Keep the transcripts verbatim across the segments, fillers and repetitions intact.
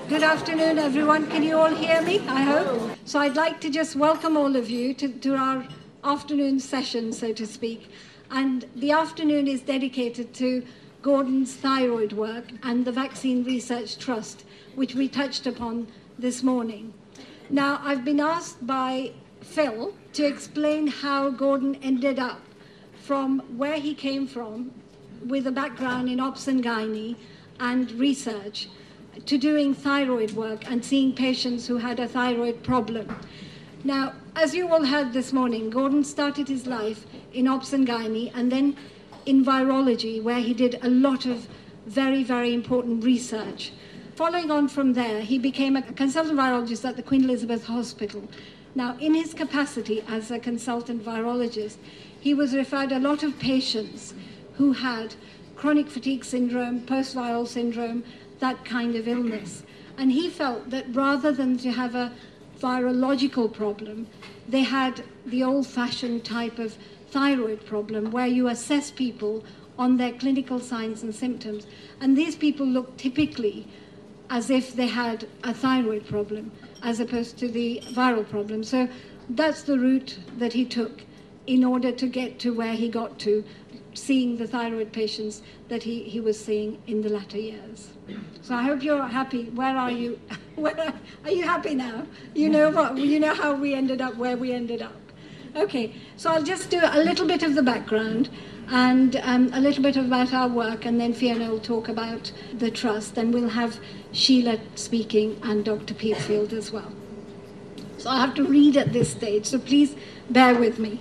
Good afternoon, everyone. Can you all hear me, I hope? So I'd like to just welcome all of you to, to our afternoon session, so to speak. And the afternoon is dedicated to Gordon's thyroid work and the Vaccine Research Trust, which we touched upon this morning. Now, I've been asked by Phil to explain how Gordon ended up from where he came from with a background in obs and gynae and research to doing thyroid work and seeing patients who had a thyroid problem. Now, as you all heard this morning, Gordon started his life in obs and gynae and then in virology, where he did a lot of very, very important research. Following on from there, he became a consultant virologist at the Queen Elizabeth Hospital. Now, in his capacity as a consultant virologist, he was referred a lot of patients who had chronic fatigue syndrome, post-viral syndrome, that kind of illness. And he felt that rather than to have a virological problem, they had the old-fashioned type of thyroid problem where you assess people on their clinical signs and symptoms. And these people look typically as if they had a thyroid problem as opposed to the viral problem. So that's the route that he took in order to get to where he got to, seeing the thyroid patients that he, he was seeing in the latter years. So I hope you're happy. Where are you? Where are, are you happy now? You know what? You know how we ended up where we ended up. Okay, so I'll just do a little bit of the background and um, a little bit about our work, and then Fiona will talk about the trust, and we'll have Sheila speaking and Doctor Peterfield as well. So I have to read at this stage, so please bear with me.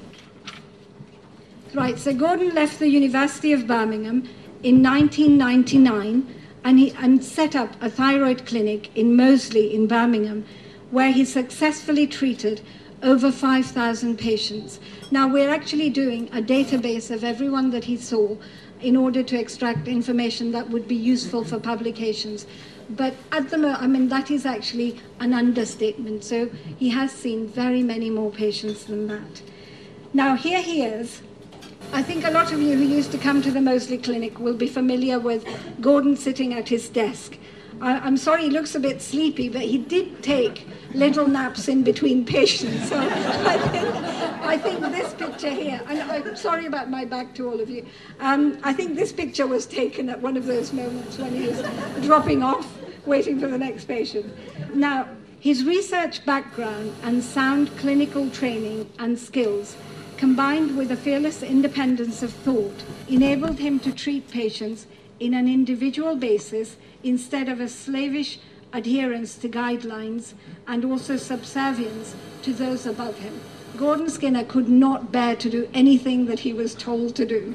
Right, so Gordon left the University of Birmingham in nineteen ninety-nine and, he, and set up a thyroid clinic in Moseley in Birmingham, where he successfully treated over five thousand patients. Now, we're actually doing a database of everyone that he saw in order to extract information that would be useful for publications. But at the moment, I mean, that is actually an understatement. So he has seen very many more patients than that. Now, here he is. I think a lot of you who used to come to the Moseley Clinic will be familiar with Gordon sitting at his desk. I, I'm sorry he looks a bit sleepy, but he did take little naps in between patients. So I think, I think this picture here, and I'm sorry about my back to all of you, um, I think this picture was taken at one of those moments when he was dropping off, waiting for the next patient. Now, his research background and sound clinical training and skills, combined with a fearless independence of thought, enabled him to treat patients in an individual basis instead of a slavish adherence to guidelines and also subservience to those above him. Gordon Skinner could not bear to do anything that he was told to do.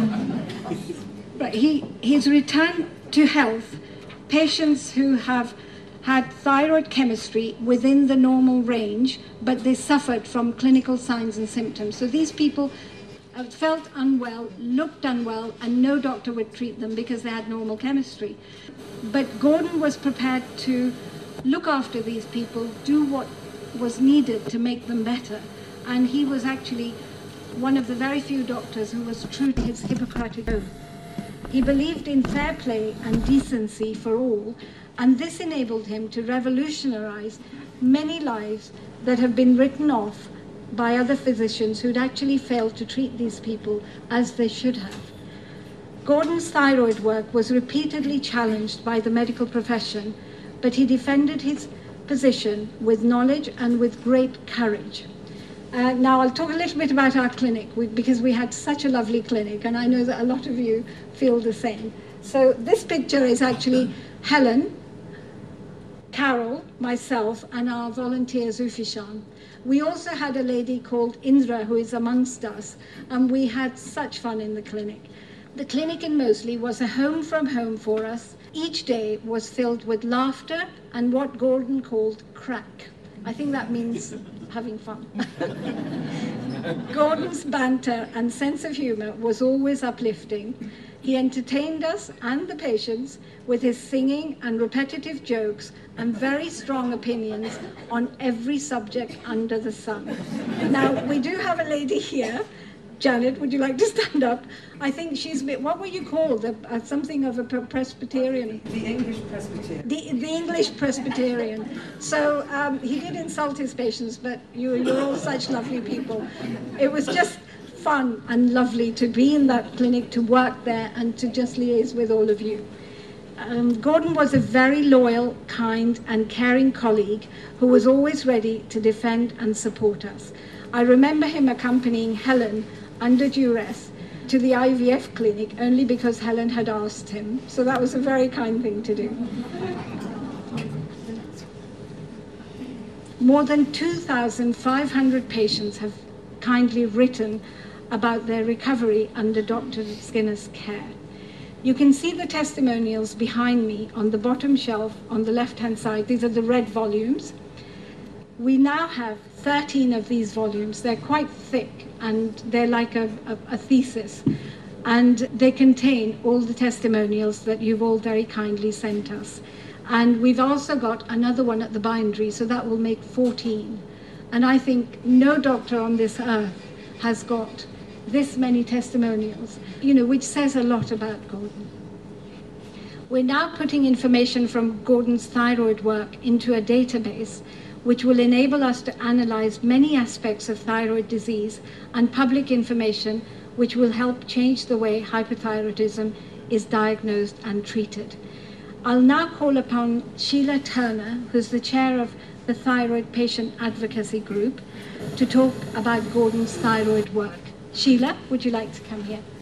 But he, his return to health, patients who have had thyroid chemistry within the normal range, but they suffered from clinical signs and symptoms. So these people felt unwell, looked unwell, and no doctor would treat them because they had normal chemistry. But Gordon was prepared to look after these people, do what was needed to make them better. And he was actually one of the very few doctors who was true to his Hippocratic oath. He believed in fair play and decency for all, and this enabled him to revolutionize many lives that have been written off by other physicians who'd actually failed to treat these people as they should have. Gordon's thyroid work was repeatedly challenged by the medical profession, but he defended his position with knowledge and with great courage. Uh, now, I'll talk a little bit about our clinic, we, because we had such a lovely clinic, and I know that a lot of you feel the same. So this picture is actually Helen, Carol, myself, and our volunteer Zufishan. We also had a lady called Indra who is amongst us, and we had such fun in the clinic. The clinic in Moseley was a home from home for us. Each day was filled with laughter and what Gordon called crack. I think that means having fun. Gordon's banter and sense of humor was always uplifting. He entertained us and the patients with his singing and repetitive jokes and very strong opinions on every subject under the sun. Now, we do have a lady here Janet, would you like to stand up? I think she's, been, what were you called? A, a, something of a Presbyterian. The English Presbyterian. The, the English Presbyterian. So um, he did insult his patients, but you, you're all such lovely people. It was just fun and lovely to be in that clinic, to work there, and to just liaise with all of you. Um, Gordon was a very loyal, kind, and caring colleague who was always ready to defend and support us. I remember him accompanying Helen under duress to the I V F clinic only because Helen had asked him. So that was a very kind thing to do. More than two thousand five hundred patients have kindly written about their recovery under Doctor Skinner's care. You can see the testimonials behind me on the bottom shelf on the left-hand side. These are the red volumes. We now have thirteen of these volumes. They're quite thick and they're like a, a, a thesis. And they contain all the testimonials that you've all very kindly sent us. And we've also got another one at the bindery, so that will make fourteen. And I think no doctor on this earth has got this many testimonials, you know, which says a lot about Gordon. We're now putting information from Gordon's thyroid work into a database which will enable us to analyze many aspects of thyroid disease and public information which will help change the way hypothyroidism is diagnosed and treated. I'll now call upon Sheila Turner, who's the chair of the Thyroid Patient Advocacy Group, to talk about Gordon's thyroid work. Sheila, would you like to come here?